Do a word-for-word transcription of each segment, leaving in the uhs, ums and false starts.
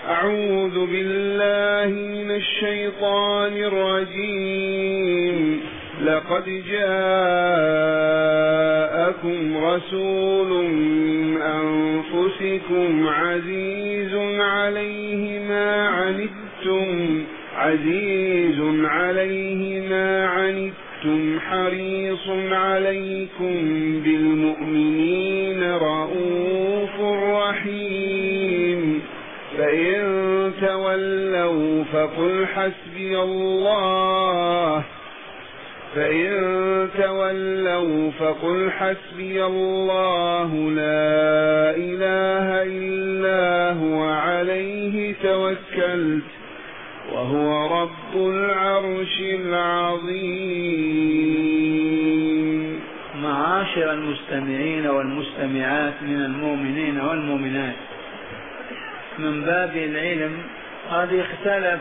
أعوذ بالله من الشيطان الرجيم. لقد جاءكم رسول من أنفسكم عزيز عليه ما عنتم عزيز عليه ما عنتم حريص عليكم بالمؤمنين رؤوف رحيم. فإن تولوا فقل حسبي الله فإن تولوا فقل حسبي الله لا إله إلا هو عليه توكلت وهو رب العرش العظيم. معاشر المستمعين والمستمعات من المؤمنين والمؤمنات، من باب العلم قد اختلف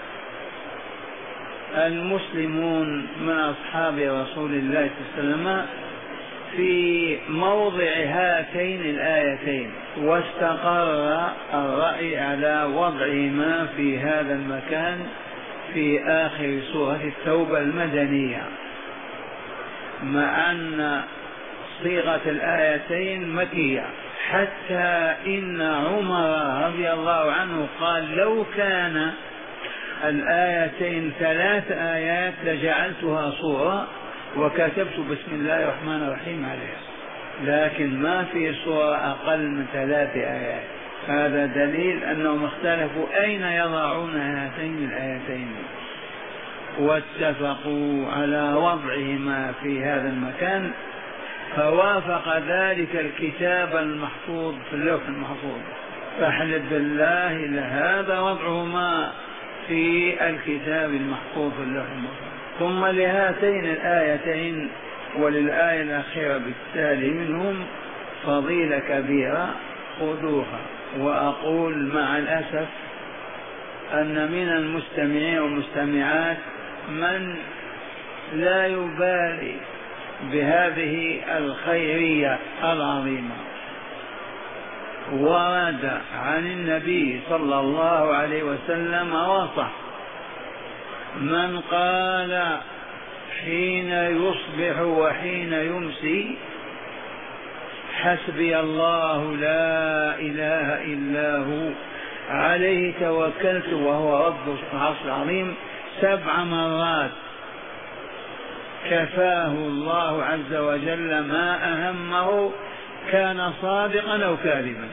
المسلمون من أصحاب رسول الله صلى الله عليه وسلم في موضع هاتين الآيتين، واستقر الرأي على وضعهما في هذا المكان في آخر سورة التوبة المدنية، مع أن صيغة الآيتين مكية، حتى إن عمر رضي الله عنه قال لو كان الآيتين ثلاث آيات لجعلتها صورة وكتبت بسم الله الرحمن الرحيم عليها، لكن ما في صورة أقل من ثلاث آيات. هذا دليل أنهم اختلفوا أين يضعون هاتين الآيتين، واتفقوا على وضعهما في هذا المكان، فوافق ذلك الكتاب المحفوظ في اللوح المحفوظ. فاحلف بالله لهذا وضعهما في الكتاب المحفوظ في اللوح المحفوظ. ثم لهاتين الآيتين وللآية الأخيرة بالتالي منهم فضيلة كبيرة خذوها. وأقول مع الأسف أن من المستمعين والمستمعات من لا يبالي بهذه الخيرية العظيمة. ورد عن النبي صلى الله عليه وسلم وصح من قال حين يصبح وحين يمسي حسبي الله لا إله إلا هو عليه توكلت وهو رب العرش العظيم سبع مرات كفاه الله عز وجل ما أهمه، كان صادقا أو كاذبا.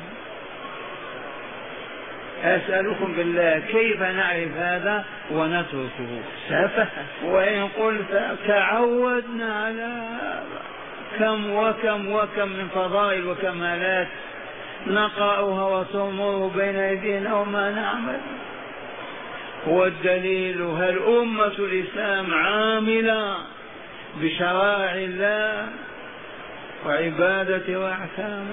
أسألكم بالله كيف نعرف هذا ونتركه؟ سفه. وإن قلت تعودنا على هذا، كم وكم وكم من فضائل وكمالات نقرأها وتمر بين أيدينا وما نعمل. والدليل هل أمة الإسلام عاملة بشرائع الله وعبادة وأحكامه؟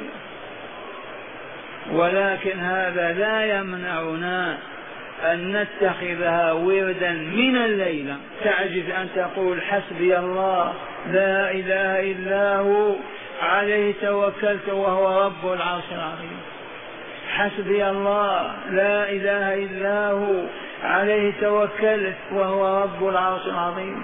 ولكن هذا لا يمنعنا أن نتخذها وردا من الليلة. تعجز أن تقول حسبي الله لا إله إلا هو عليه توكلت وهو رب العرش العظيم. حسبي الله لا إله إلا هو عليه توكلت وهو رب العرش العظيم.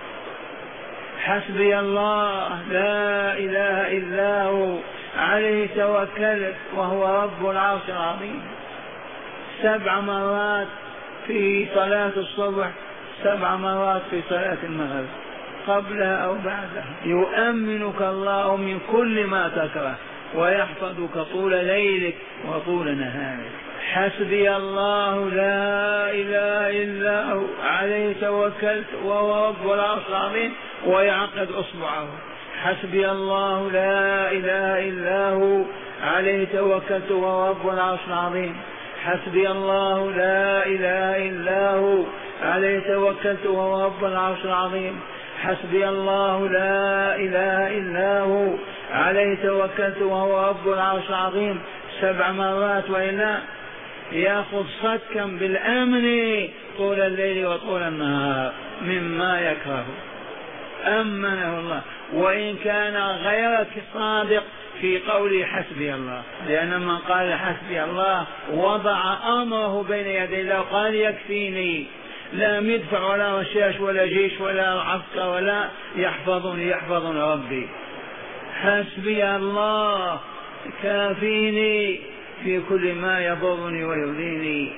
حسبي الله لا إله إلا هو عليه توكلت وهو رب العرش العظيم. سبع مرات في صلاة الصبح، سبع مرات في صلاة المغرب، قبلها أو بعدها. يؤمنك الله من كل ما تكره ويحفظك طول ليلك وطول نهارك. حسبي الله لا إله إلا هو عليه توكلت وهو رب العرش العظيم، ويعقد أصبعه. حسبي الله لا إله إلا هو عليه توكلت وهو رب العرش العظيم. حسبي الله لا إله إلا هو عليه توكلت وهو رب العرش العظيم. حسبي الله لا إله إلا هو عليه توكلت وهو رب العرش العظيم سبع مرات، وإلا يأخذ صدكا بالأمن طول الليل وطول النهار مما يكره. أمنه الله. وإن كان غيرك صادق في قوله حسبي الله، لأن من قال حسبي الله وضع أمره بين يدي الله قال يكفيني، لا مدفع ولا رشاش ولا جيش ولا عسكر ولا يحفظني يحفظني ربي. حسبي الله كافيني في كل ما يضرني ويؤذيني.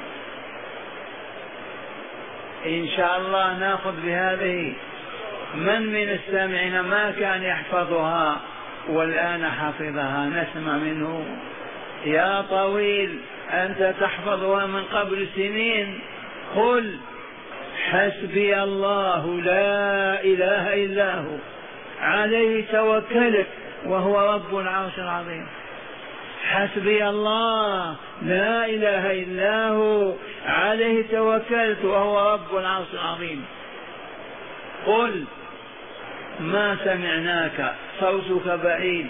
إن شاء الله نأخذ بهذه. من من السامعين ما كان يحفظها والآن حفظها؟ نسمع منه. يا طويل أنت تحفظها من قبل سنين، قل حسبي الله لا إله إلا هو عليه توكلت وهو رب العرش العظيم. حسبي الله لا إله إلا هو عليه توكلت وهو رب العرش العظيم. قل ما سمعناك، صوتك بعيد.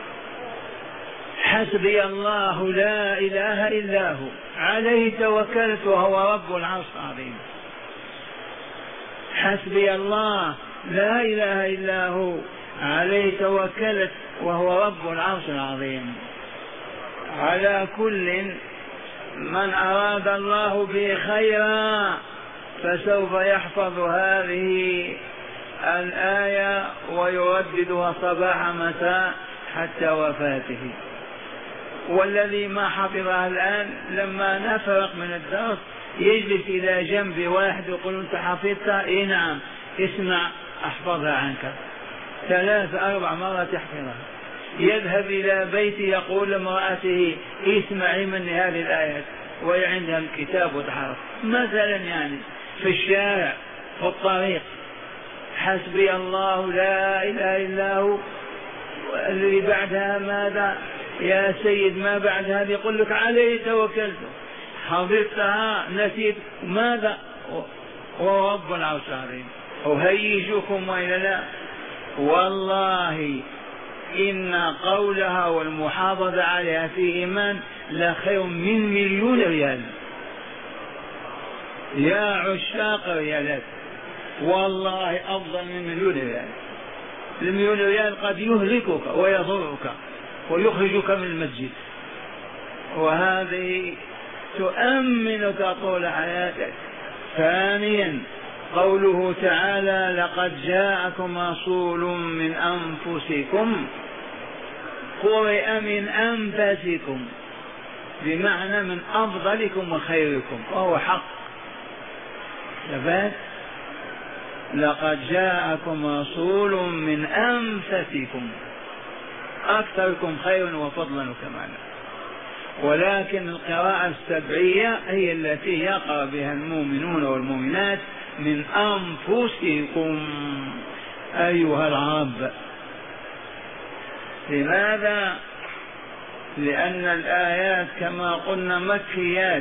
حسبي الله لا إله إلا هو عليه توكلت وهو رب العرش العظيم. حسبي الله لا إله إلا هو عليه توكلت وهو رب العرش العظيم. على كل من أراد الله به خيرا فسوف يحفظ هذه الآية ويرددها صباح مساء حتى وفاته. والذي ما حفظها الآن لما نفرق من الدرس يجلس إلى جنب واحد يقول أنت حفظتها؟ إيه نعم، اسمع أحفظها عنك. ثلاث أربع مرات يحفظها. يذهب إلى بيته يقول لامرأته اسمعي مني هذه الآيات، وهي عندها الكتاب وتحرف مثلا، يعني في الشارع في الطريق. حسبي الله لا إله إلا هو. الذي بعدها ماذا يا سيد؟ ما بعد هذه يقول لك عليه توكلت. حفظتها نسيت ماذا؟ ورب العرش العظيم. أهيجكم وإلا لا؟ والله إن قولها والمحافظة عليها في إيمان لخير من مليون ريال. يا عشاق ريالات، والله أفضل من مليون ريال. المليون ريال قد يهلكك ويضرك ويخرجك من المسجد، وهذه تؤمنك طول حياتك. ثانيا قوله تعالى لقد جاءكم رسول من أنفسكم، قرئ من أنفسكم بمعنى من أفضلكم وخيركم، وهو حق. ثبات لقد جاءكم رسول من أنفسكم، أكثركم خيرا وفضلا وكمالا. ولكن القراءة السبعية هي التي يقرأ بها المؤمنون والمؤمنات من أنفسكم أيها العرب. لماذا؟ لأن الآيات كما قلنا مكيات.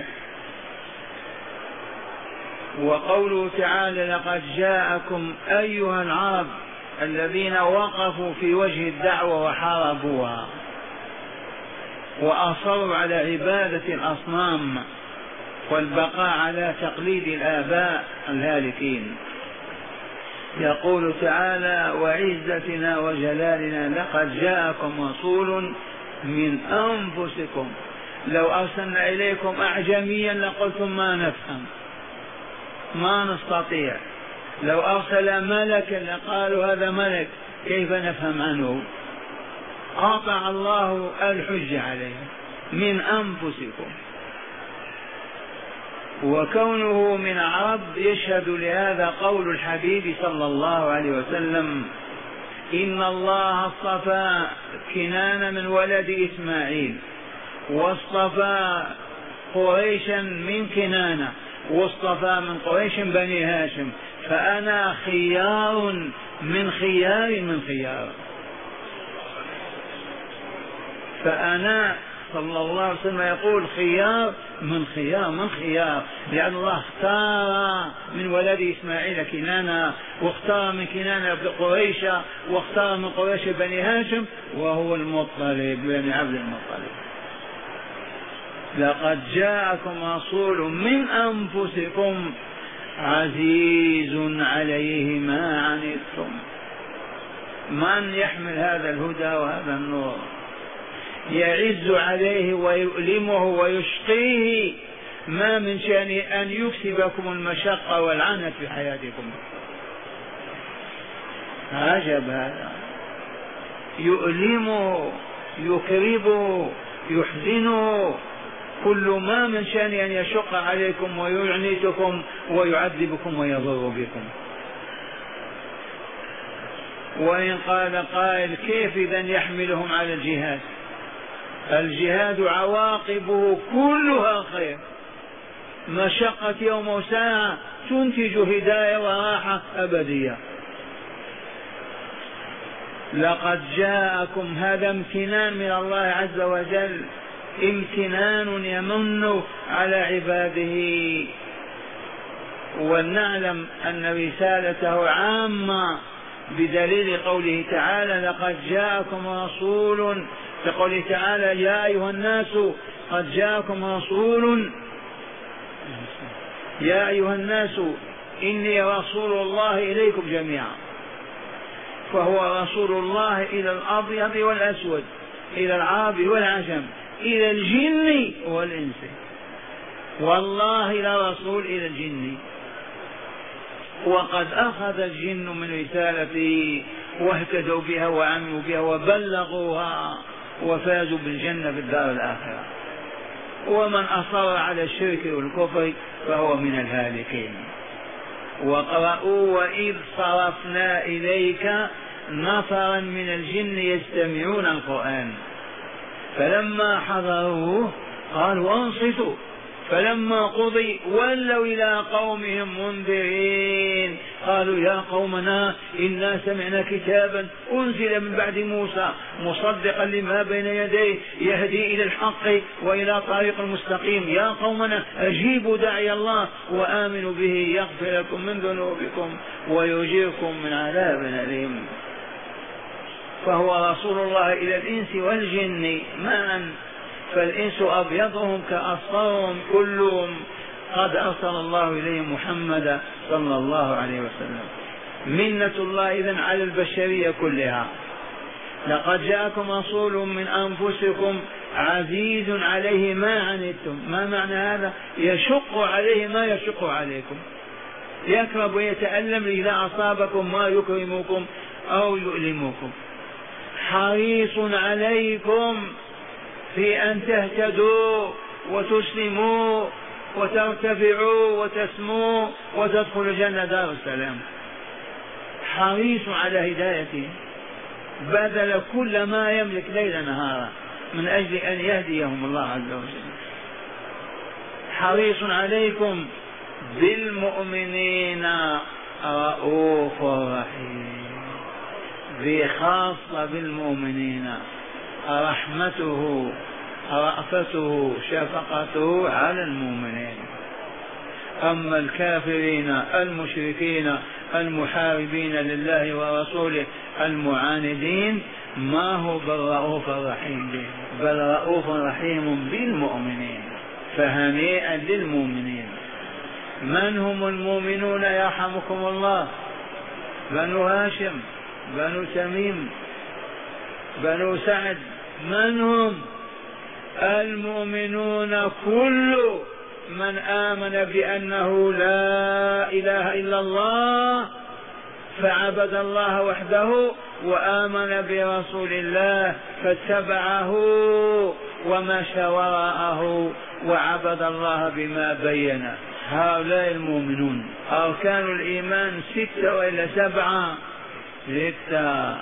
وقوله تعالى لقد جاءكم أيها العرب الذين وقفوا في وجه الدعوة وحاربوها وأصروا على عبادة الأصنام والبقاء على تقليد الآباء الهالكين. يقول تعالى وعزتنا وجلالنا لقد جاءكم رسول من أنفسكم. لو أرسلنا إليكم أعجميا لقلتم ما نفهم ما نستطيع. لو أرسل ملكا لقالوا هذا ملك كيف نفهم عنه. قاطع الله الحج عليهم من أنفسكم. وكونه من عرب يشهد لهذا قول الحبيب صلى الله عليه وسلم إن الله اصطفى كنانة من ولد إسماعيل واصطفى قريشا من كنانة واصطفى من قريش بني هاشم، فأنا خيار من خيار من خيار. فأنا صلى الله عليه وسلم يقول خيار من خيار من خيار، لأن الله اختار من ولد إسماعيل كنانة، واختار من كنانة قريش، واختار من قريش بني هاشم، وهو المطلب بن عبد المطلب. لقد جاءكم رسول من أنفسكم عزيز عليه ما عنتم. من يحمل هذا الهدى وهذا النور؟ يعز عليه ويؤلمه ويشقيه، ما من شأنه أن يكسبكم المشقة والعنت في حياتكم. عجب هذا، يؤلمه يكربه يحزنه، كل ما من شأن أن يشق عليكم ويعنتكم ويعذبكم ويضر بكم. وإن قال قائل كيف إذن يحملهم على الجهاد؟ الجهاد عواقبه كلها خير، مشقة يوم وساعة تنتج هداية وراحة أبدية. لقد جاءكم، هذا امتنان من الله عز وجل، امتنان يمن على عباده. ولنعلم أن رسالته عامة بدليل قوله تعالى لقد جاءكم رسول، كقوله تعالى يا أيها الناس قد جاءكم رسول، يا أيها الناس إني رسول الله إليكم جميعا. فهو رسول الله إلى الأبيض والأسود، إلى العرب والعجم، إلى الجن والإنس. والله لرسول إلى الجن، وقد أخذ الجن من رسالته واهتدوا بها وعملوا بها وبلغوها وفازوا بالجنة في الدار الآخرة. ومن أصر على الشرك والكفر فهو من الهالكين. وقرأوا وإذ صرفنا إليك نفرا من الجن يستمعون القرآن فلما حضروه قالوا أنصتوا، فلما قضي ولوا إلى قومهم منذرين قالوا يا قومنا إنا سمعنا كتابا أنزل من بعد موسى مصدقا لما بين يديه يهدي إلى الحق وإلى طريق المستقيم، يا قومنا أجيبوا داعي الله وآمنوا به يغفر لكم من ذنوبكم ويجيركم من عذاب أليم. فهو رسول الله إلى الإنس والجن معا، فالإنس أبيضهم كأصفرهم كلهم قد أرسل الله إليهم محمدا صلى الله عليه وسلم. منة الله إذن على البشرية كلها. لقد جاءكم رسول من أنفسكم عزيز عليه ما عنتم. ما معنى هذا؟ يشق عليه ما يشق عليكم، يكرب ويتألم إذا أصابكم ما يكرمكم أو يؤلمكم. حريص عليكم في أن تهتدوا وتسلموا وترتفعوا وتسموا وتدخلوا الجنة دار السلام. حريص على هدايته، بذل كل ما يملك ليل نهارا من أجل أن يهديهم الله عز وجل. حريص عليكم بالمؤمنين رؤوف رحيم، ذي خاصة بالمؤمنين، رحمته رأفته شفقته على المؤمنين. أما الكافرين المشركين المحاربين لله ورسوله المعاندين ما هو بالرؤوف الرحيم به، بل رؤوف رحيم بالمؤمنين. فهنيئا للمؤمنين. من هم المؤمنون يرحمكم الله؟ بنو هاشم، بنو تميم، بنو سعد. من هم المؤمنون؟ كل من آمن بأنه لا إله إلا الله فعبد الله وحده وآمن برسول الله فاتبعه ومشى وراءه وعبد الله بما بين. هؤلاء المؤمنون. أركان الإيمان ستة وإلا سبعة؟ ستة.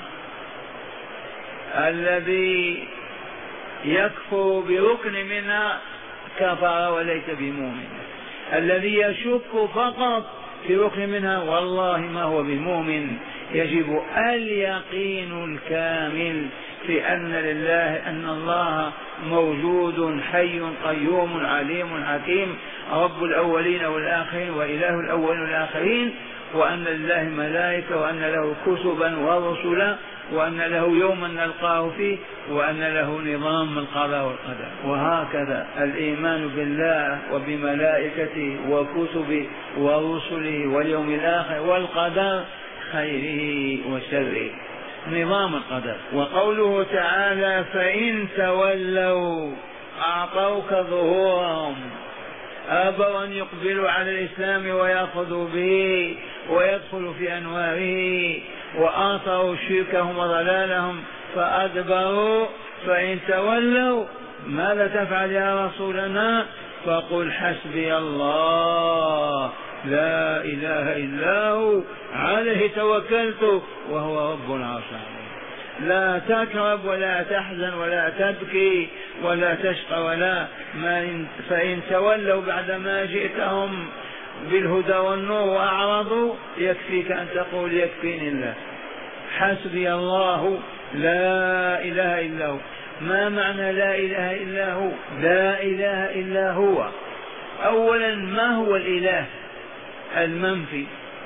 الذي يكفر بركن منها كفر وليس بمؤمن. الذي يشك فقط في ركن منها والله ما هو بمؤمن. يجب اليقين الكامل في أن لله أن الله موجود حي قيوم عليم حكيم رب الأولين والآخرين وإله الأولين والآخرين، وأن لله ملائكة وأن له كتبا ورسلا وأن له يوما نلقاه فيه وأن له نظام القضاء والقدر. وهكذا الإيمان بالله وبملائكته وكتبه ورسله واليوم الآخر والقدر خيره وشره. نظام القدر. وقوله تعالى فإن تولوا أعطوك ظهورهم، أبوا أن يقبلوا على الإسلام ويأخذوا به ويدخلوا في أنواره، وآثروا شركهم وضلالهم فأدبروا. فإن تولوا ماذا تفعل يا رسولنا؟ فقل حسبي الله لا إله إلا هو عليه توكلت وهو رب العرش العظيم. لا تكرب ولا تحزن ولا تبكي ولا تشقى ولا ما. فإن تولوا بعدما جئتهم بالهدى والنور وأعرضوا يكفيك أن تقول يكفيني الله، حسبي الله لا إله إلا هو. ما معنى لا إله إلا هو؟ لا إله إلا هو. أولا ما هو الإله المنفي؟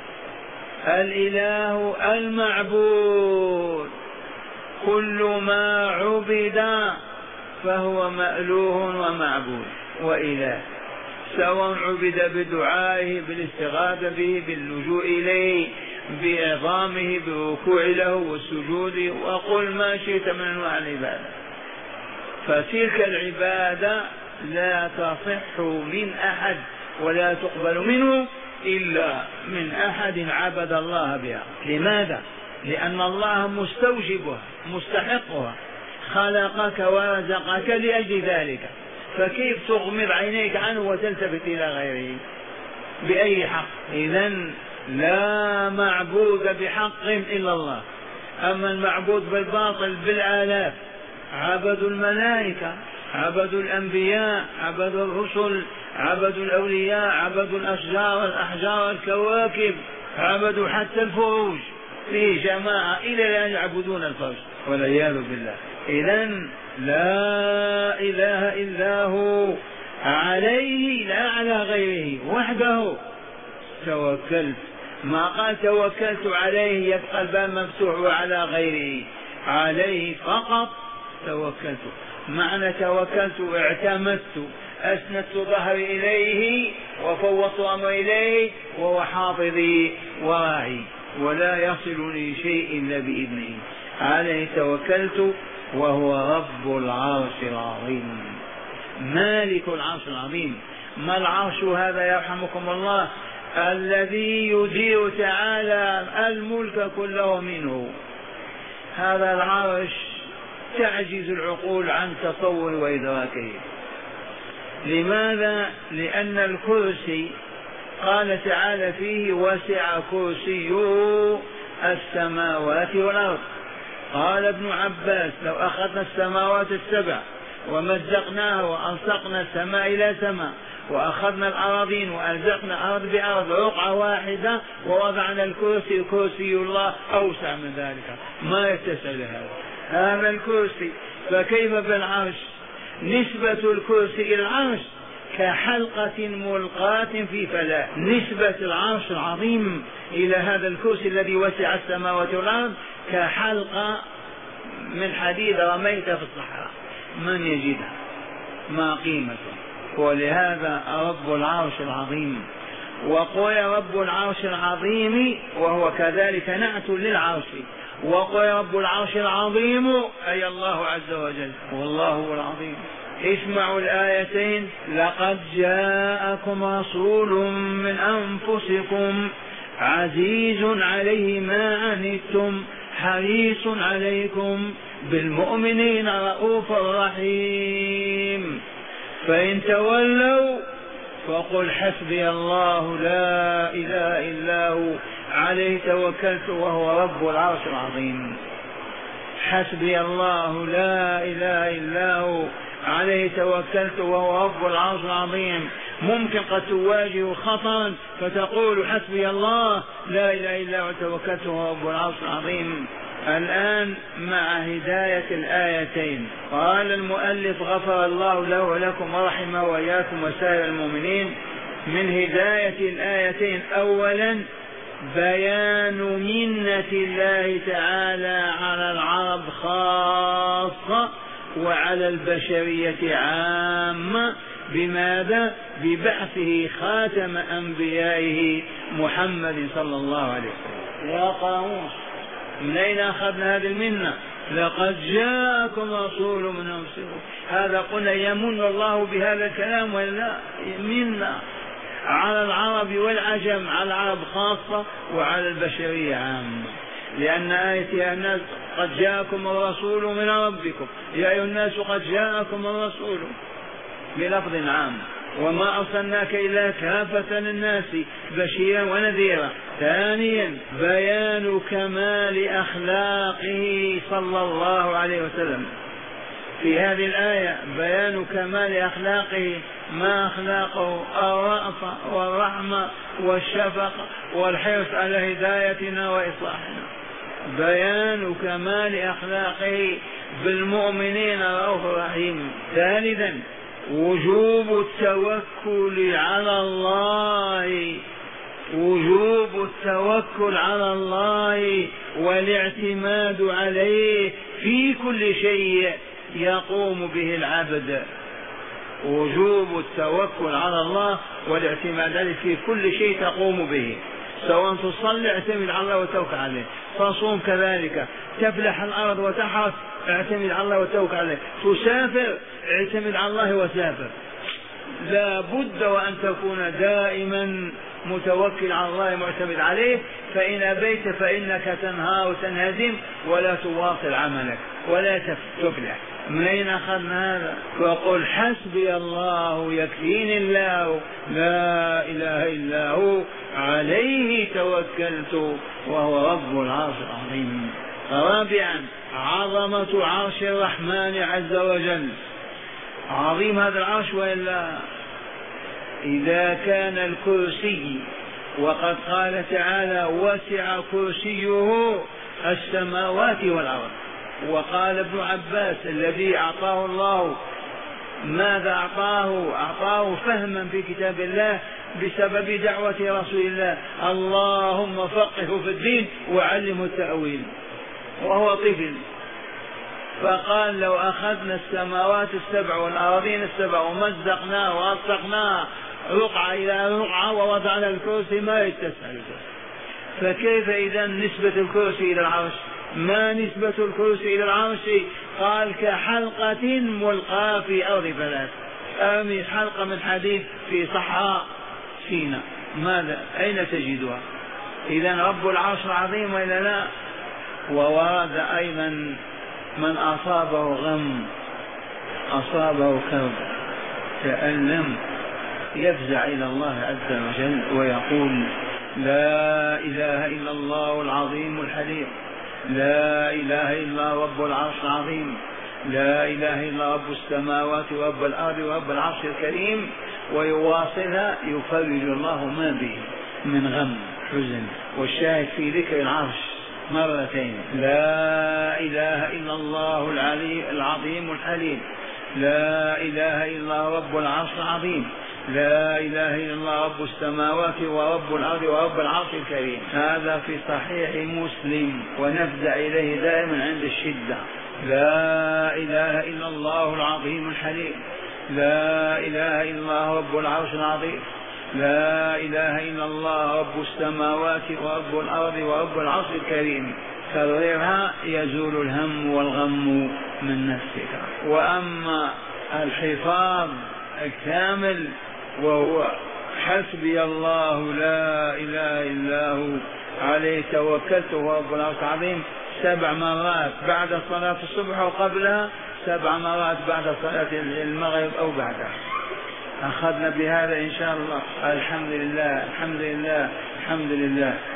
الإله المعبود، كل ما عبد فهو مألوه ومعبود وإله، سواء عبد بدعائه بالاستغاثة به باللجوء إليه بإعظامه بالركوع له والسجود، وقل ما شئت من أنواع العبادة. فتلك العبادة لا تصح من أحد ولا تقبل منه إلا من أحد عبد الله بها. لماذا؟ لأن الله مستوجبها مستحقها، خلقك ورزقك لأجل ذلك، فكيف تغمض عينيك عنه وتلتفت إلى غيره؟ بأي حق؟ إذن لا معبود بحق إلا الله. أما المعبود بالباطل بالآلاف، عبدوا الملائكة، عبدوا الأنبياء، عبدوا الرسل، عبدوا الأولياء، عبدوا الأشجار الأحجار الكواكب، عبدوا حتى الفروج. في جماعة إلى الآن يعبدون الفرج والعياذ بالله. إذن لا إله إلا هو عليه لا على غيره وحده توكلت. ما قال توكلت عليه يبقى الباب مفتوح وعلى غيره، عليه فقط توكلت. معنى توكلت اعتمدت، أسندت ظهري إليه وفوضت أمري إليه وهو حافظي وراعي ولا يصلني شيء إلا بإذنه. عليه توكلت وهو رب العرش العظيم مالك العرش العظيم. ما العرش هذا يرحمكم الله؟ الذي يدير تعالى الملك كله منه. هذا العرش تعجز العقول عن تصور وإدراكه. لماذا؟ لأن الكرسي قال تعالى فيه وسع كرسيه السماوات والأرض. قال ابن عباس لو أخذنا السماوات السبع ومزقناها وألصقنا السماء إلى سماء وأخذنا الأراضين وألزقنا أرض بأرض رقعة واحدة ووضعنا الكرسي، كرسي الله أوسع من ذلك ما يتسع لهذا هذا الكرسي. فكيف بالعرش؟ نسبة الكرسي إلى العرش كحلقة ملقاة في فلاة. نسبة العرش العظيم إلى هذا الكرسي الذي وسع السماوات والأرض كحلقة من حديد رميتها في الصحراء من يجدها؟ ما قيمته؟ ولهذا رب العرش العظيم. وقل رب العرش العظيم وهو كذلك نعت للعرش. وقل رب العرش العظيم أي الله عز وجل، والله هو العظيم. اسمعوا الآيتين: لقد جاءكم رسول من أنفسكم عزيز عليه ما عنتم حريص عليكم بالمؤمنين رؤوف رحيم. فإن تولوا فقل حسبي الله لا إله إلا هو عليه توكلت وهو رب العرش العظيم. حسبي الله لا إله إلا هو عليه توكلت وهو رب العرش العظيم. ممكن قد تواجه خطرا فتقول حسبي الله لا إله إلا هو توكلت وهو رب العرش العظيم. الآن مع هداية الآيتين قال المؤلف غفر الله له ولكم ورحمه وإياكم وسائر المؤمنين. من هداية الآيتين: أولا بيان منة الله تعالى على العرب خاصة وعلى البشرية عامة. بماذا؟ ببعثه خاتم أنبيائه محمد صلى الله عليه وسلم. يا قاموس من أين أخذنا هذه المنة؟ لقد جاءكم رسول من أنفسكم. هذا قلنا يمن الله بهذا الكلام ولا منا على العرب والعجم، على العرب خاصة وعلى البشرية عامة، لأن آية يا الناس قد جاءكم الرسول من ربكم، يا أيها الناس قد جاءكم الرسول بلفظ عام، وما أرسلناك إلا كافة للناس بشيرا ونذيرا. ثانيا بيان كمال أخلاقه صلى الله عليه وسلم. في هذه الآية بيان كمال أخلاقه، ما أخلاقه؟ الرأفة والرحمة والشفقة والحرص على هدايتنا وإصلاحنا. بيان كمال أخلاقه بالمؤمنين رؤوف رحيم. ثالثا وجوب التوكل على الله، وجوب التوكل على الله والاعتماد عليه في كل شيء يقوم به العبد. وجوب التوكل على الله والاعتماد عليه في كل شيء تقوم به، سواء تصلي اعتمد على الله وتوكل عليه، تصوم كذلك، تفلح الأرض وتحرث اعتمد على الله وتوكل عليه، تسافر اعتمد على الله وسافر. لا بد وأن تكون دائما متوكل على الله معتمد عليه، فإن أبيت فإنك تنهار وتنهزم ولا تواصل عملك ولا تفلح. من أين أخذنا هذا؟ وقل حسبي الله يكفيني الله لا إله إلا هو عليه توكلت وهو رب العرش العظيم. رابعا عظمة عرش الرحمن عز وجل. عظيم هذا العرش وإلا؟ إذا كان الكرسي، وقد قال تعالى وسع كرسيه السماوات والأرض. وقال ابن عباس الذي أعطاه الله ماذا أعطاه؟ أعطاه فهما في كتاب الله بسبب دعوة رسول الله، اللهم فقهه في الدين وعلمه التأويل، وهو طفل. فقال لو أخذنا السماوات السبع والأراضين السبع ومزقناها وألصقناها رقعة إلى رقعة ووضعنا الكرسي ما يتسع. فكيف إذا نسبة الكرسي إلى العرش؟ ما نسبة الكرسي إلى العرش؟ قال كحلقة ملقاة في أرض فلات. أرمي حلقة من حديد في صحراء سيناء، ماذا أين تجدها؟ إذا رب العرش العظيم وإلا لا؟ وورد أيضا من أصابه غم أصابه كرب تألم يفزع إلى الله عز وجل ويقول لا إله إلا الله العظيم الحليم، لا إله إلا رب العرش العظيم، لا إله إلا رب السماوات ورب الأرض ورب العرش الكريم، ويواصلها يفرج الله ما به من غم حزن. والشاهد في ذكر العرش مرتين، لا إله إلا الله العلي العظيم الحليم، لا إله إلا رب العرش العظيم، لا إله إلا الله رب السماوات ورب الأرض ورب العرش الكريم. هذا في صحيح مسلم ونفزع إليه دائما عند الشدة. لا إله إلا الله العظيم الحليم، لا إله إلا الله رب العرش العظيم، لا إله إلا الله رب السماوات ورب الأرض ورب العرش الكريم. كررها يزول الهم والغم من نفسك. وأما الحفاظ الكامل وهو حسبي الله لا إله إلا هو عليه توكلت وهو رب العرش العظيم سبع مرات بعد صلاة الصبح وقبلها سبع مرات بعد صلاة المغرب أو بعدها. أخذنا بهذا إن شاء الله. الحمد لله الحمد لله الحمد لله.